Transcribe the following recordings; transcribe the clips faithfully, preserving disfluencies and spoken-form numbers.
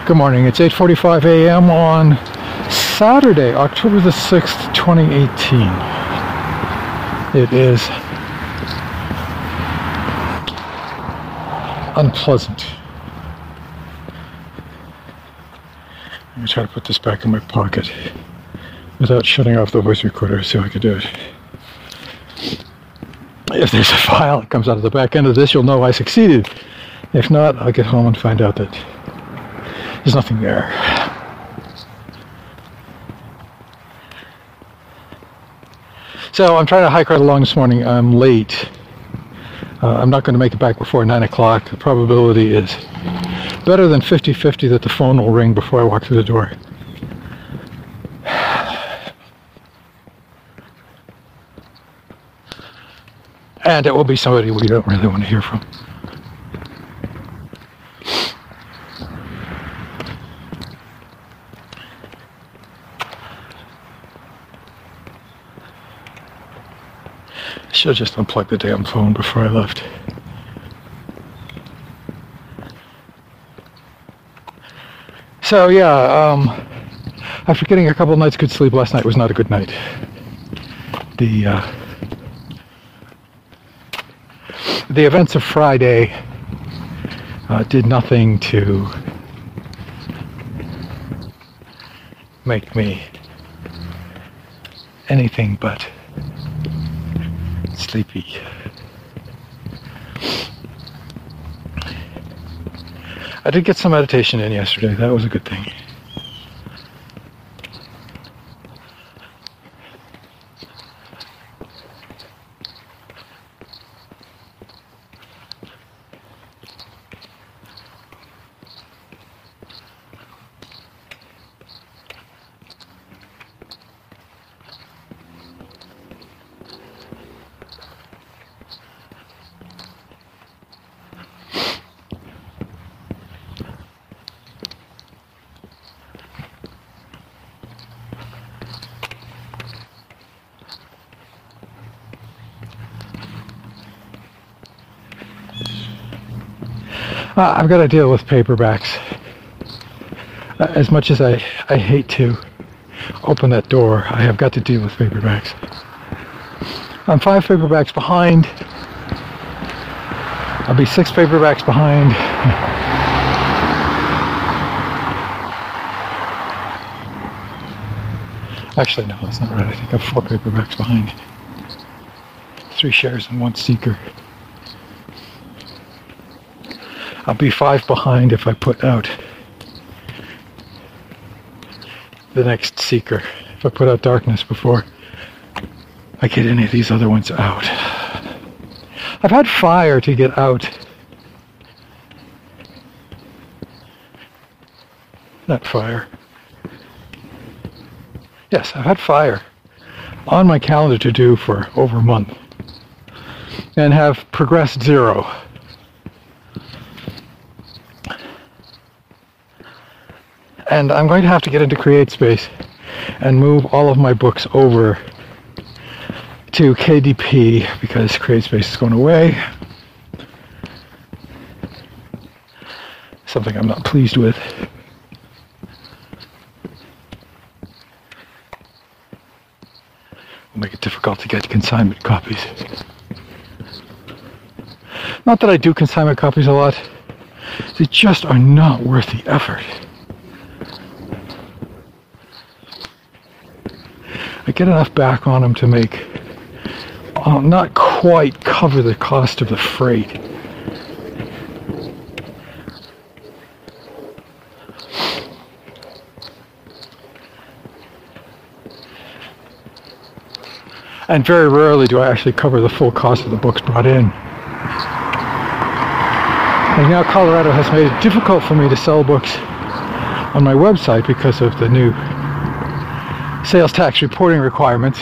Good morning. It's eight forty-five a m on Saturday, October the sixth, twenty eighteen. It is unpleasant. I'm going to try to put this back in my pocket without shutting off the voice recorder, see if I can do it. If there's a file that comes out of the back end of this, you'll know I succeeded. If not, I'll get home and find out that there's nothing there. So I'm trying to hike right along this morning. I'm late. Uh, I'm not going to make it back before nine o'clock. The probability is better than fifty fifty that the phone will ring before I walk through the door. And it will be somebody we don't really want to hear from. I should have just unplugged the damn phone before I left. So yeah, um, after getting a couple of nights good sleep, last night was not a good night. The uh, the events of Friday uh, did nothing to make me anything but sleepy. I did get some meditation in yesterday. That was a good thing. Uh, I've got to deal with paperbacks. Uh, as much as I, I hate to open that door, I have got to deal with paperbacks. I'm five paperbacks behind. I'll be six paperbacks behind. Actually, no, that's not right. I think I'm four paperbacks behind. Three shares and one seeker. I'll be five behind if I put out the next seeker. If I put out darkness before I get any of these other ones out. I've had fire to get out. Not fire. Yes, I've had fire on my calendar to do for over a month and have progressed zero. And I'm going to have to get into CreateSpace and move all of my books over to K D P because CreateSpace is going away. Something I'm not pleased with. Will make it difficult to get consignment copies. Not that I do consignment copies a lot. They just are not worth the effort. I get enough back on them to make, uh, not quite cover the cost of the freight. And very rarely do I actually cover the full cost of the books brought in. And now Colorado has made it difficult for me to sell books on my website because of the new sales tax reporting requirements.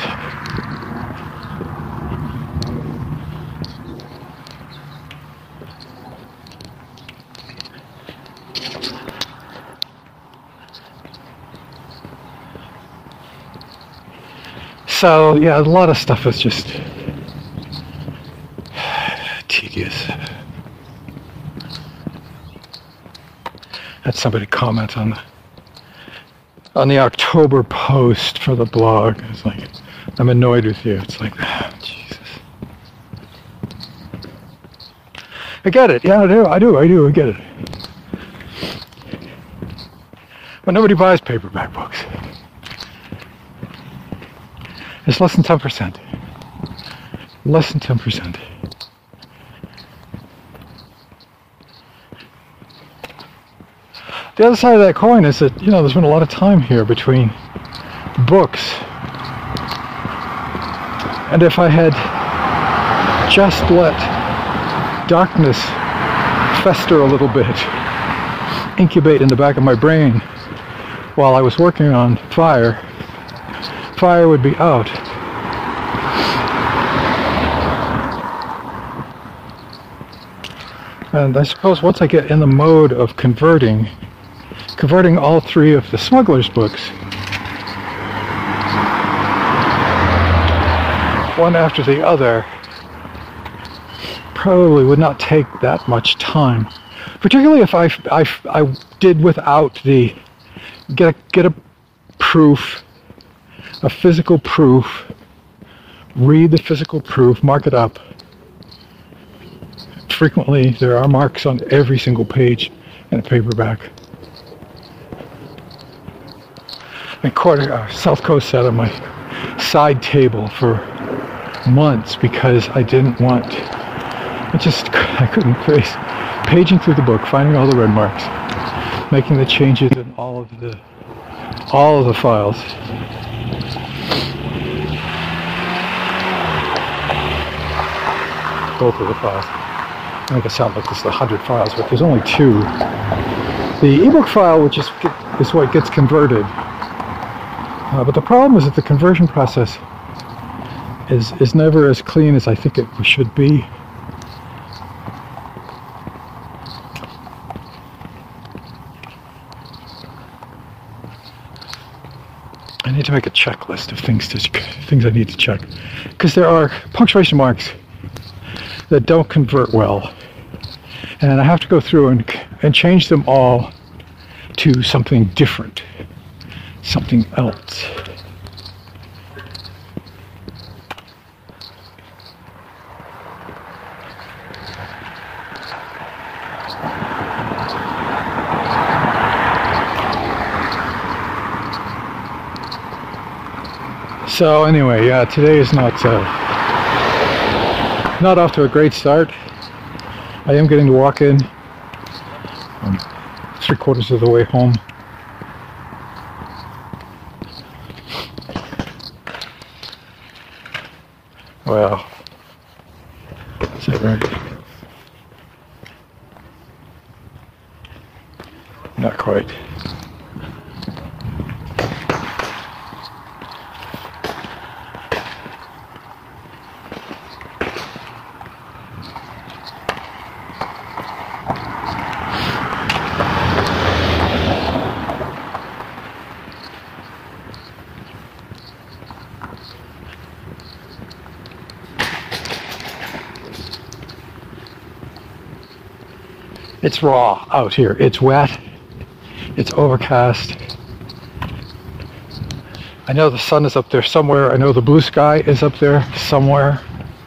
So yeah, a lot of stuff is just tedious. had somebody comment on the on the October post for the blog. It's like, I'm annoyed with you. It's like, oh, Jesus. I get it. Yeah, I do. I do. I do. I get it. But nobody buys paperback books. It's less than ten percent. Less than ten percent. The other side of that coin is that, you know, there's been a lot of time here between books. And if I had just let darkness fester a little bit, incubate in the back of my brain while I was working on Fire, Fire would be out. And I suppose once I get in the mode of converting, converting all three of the Smugglers books, one after the other, probably would not take that much time. Particularly if I, I, I did without the, get a, get a proof, a physical proof, read the physical proof, mark it up. Frequently, there are marks on every single page in a paperback. And quarter, uh, South Coast sat on my side table for months because I didn't want, I just, I couldn't face paging through the book, finding all the red marks, making the changes in all of the, all of the files. Both of the files. I make it sound like there's a hundred files, but there's only two. The ebook file, which is is what gets converted, uh, but the problem is that the conversion process is is never as clean as I think it should be. I need to make a checklist of things to things I need to check, because there are punctuation marks that don't convert well, and I have to go through and and change them all to something different, something else. So anyway, yeah, today is not uh, not off to a great start. I am getting to walk in. I'm three quarters of the way home. Well, is that right? Not quite. It's raw out here. It's wet. It's overcast. I know the sun is up there somewhere. I know the blue sky is up there somewhere.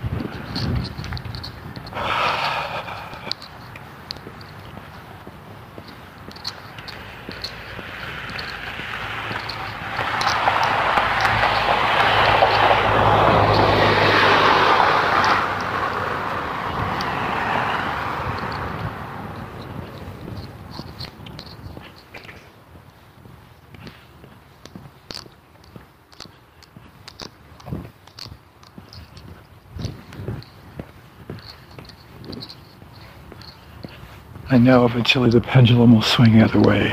I know eventually the pendulum will swing the other way.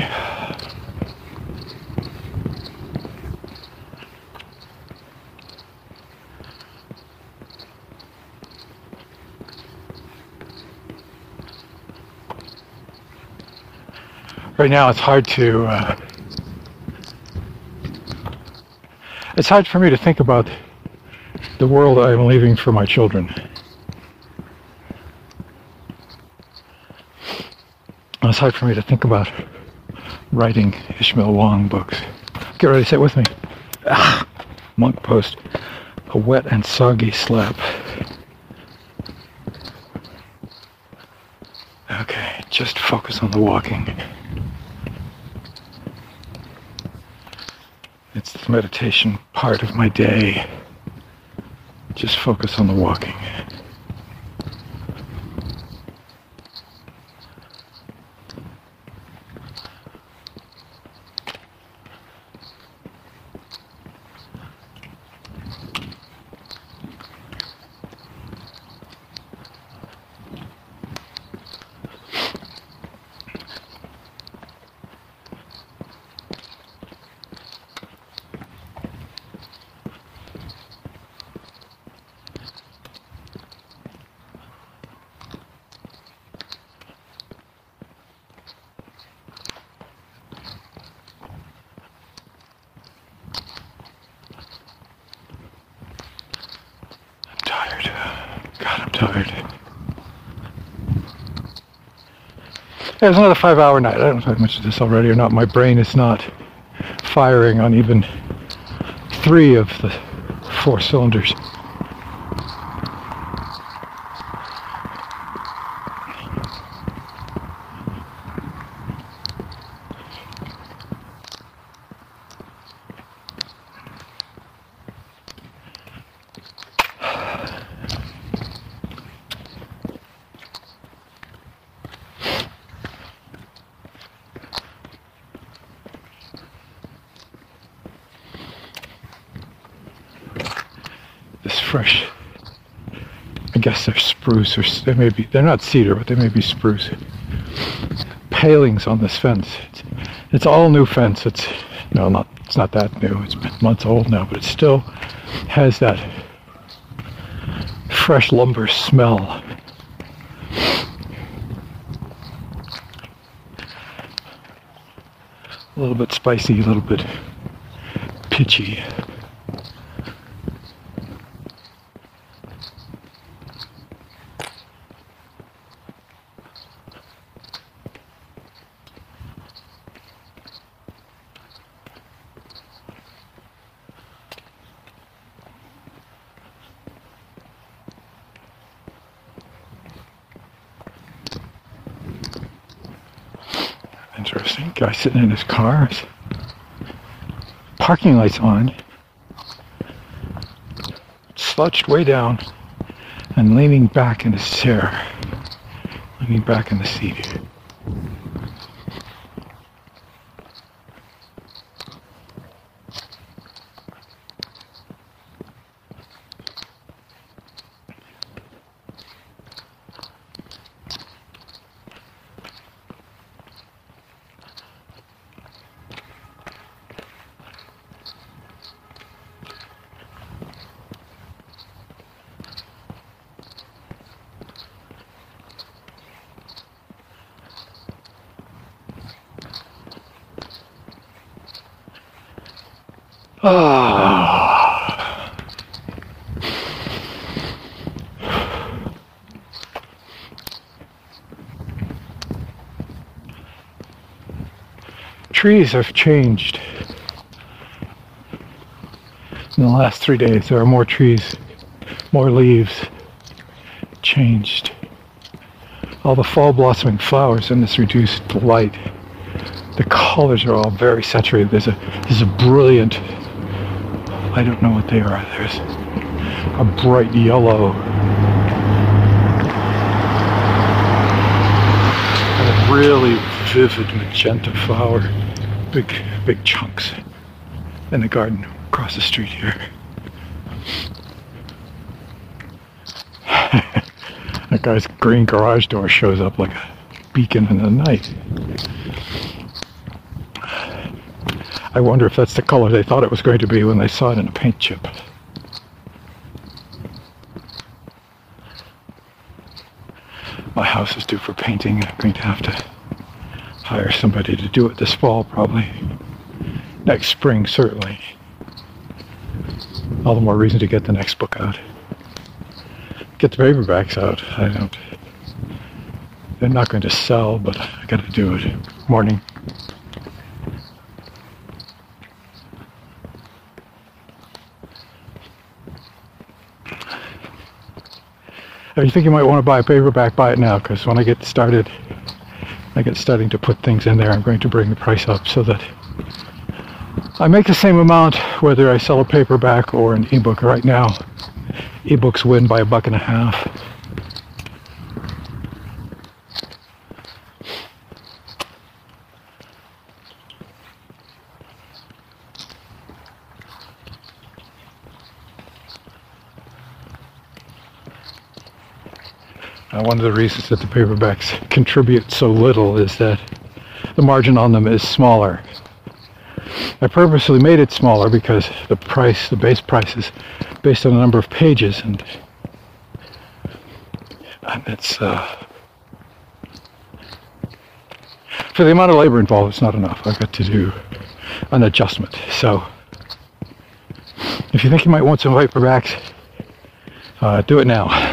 Right now it's hard to, uh, it's hard for me to think about the world I'm leaving for my children. It's hard for me to think about writing Ishmael Wong books. Get ready, sit with me. Ah, Monk Post. A wet and soggy slab. Okay, just focus on the walking. It's the meditation part of my day. Just focus on the walking. God, I'm tired. Yeah, it's another five-hour night. I don't know if I've mentioned this already or not. My brain is not firing on even three of the four cylinders. This fresh, I guess they're spruce, or they may be, they're not cedar, but they may be spruce. Palings on this fence. It's, it's all new fence. It's, no, not, it's not that new. It's been months old now, but it still has that fresh lumber smell. A little bit spicy, a little bit pitchy. Interesting. Guy sitting in his car. His parking lights on. Slouched way down and leaning back in his chair. Leaning back in the seat. Ah. Trees have changed in the last three days. There are more trees, more leaves, changed. All the fall blossoming flowers in this reduced light. The colors are all very saturated. There's a there's a brilliant, I don't know what they are. There's a bright yellow and a really vivid magenta flower. Big big chunks in the garden across the street here. That guy's green garage door shows up like a beacon in the night. I wonder if that's the color they thought it was going to be when they saw it in a paint chip. My house is due for painting. I'm going to have to hire somebody to do it this fall, probably. Next spring, certainly. All the more reason to get the next book out. Get the paperbacks out. I don't... They're not going to sell, but I gotta do it. Morning. If you think you might want to buy a paperback, buy it now, because when I get started, I get starting to put things in there, I'm going to bring the price up so that I make the same amount whether I sell a paperback or an ebook. Right now, ebooks win by a buck and a half. Uh, one of the reasons that the paperbacks contribute so little is that the margin on them is smaller. I purposely made it smaller because the price, the base price, is based on the number of pages, and, and it's uh, for the amount of labor involved, it's not enough. I've got to do an adjustment. So if you think you might want some paperbacks, uh, do it now.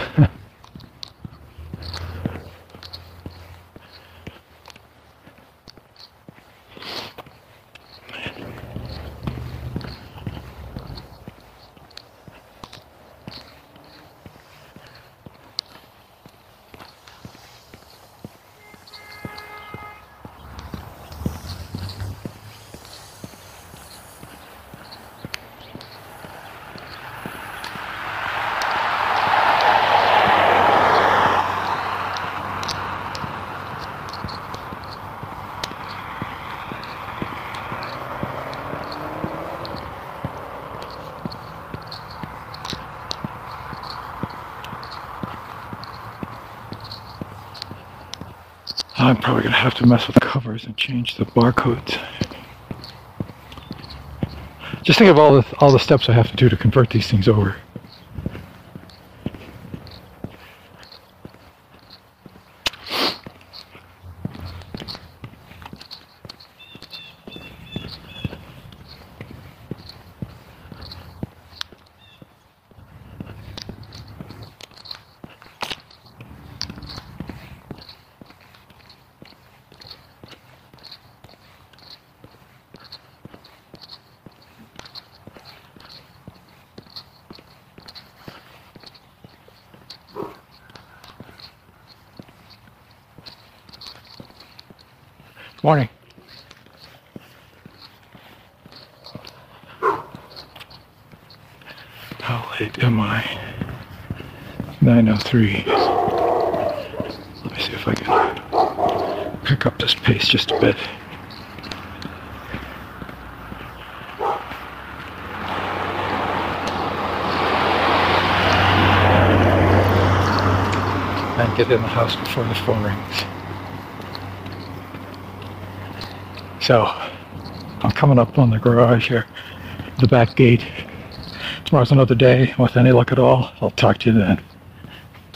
I'm probably going to have to mess with the covers and change the barcodes. Just think of all the all the steps I have to do to convert these things over. Morning. How late am I? nine oh three. Let me see if I can pick up this pace just a bit. And get in the house before the phone rings. So, I'm coming up on the garage here, the back gate. Tomorrow's another day. With any luck at all, I'll talk to you then.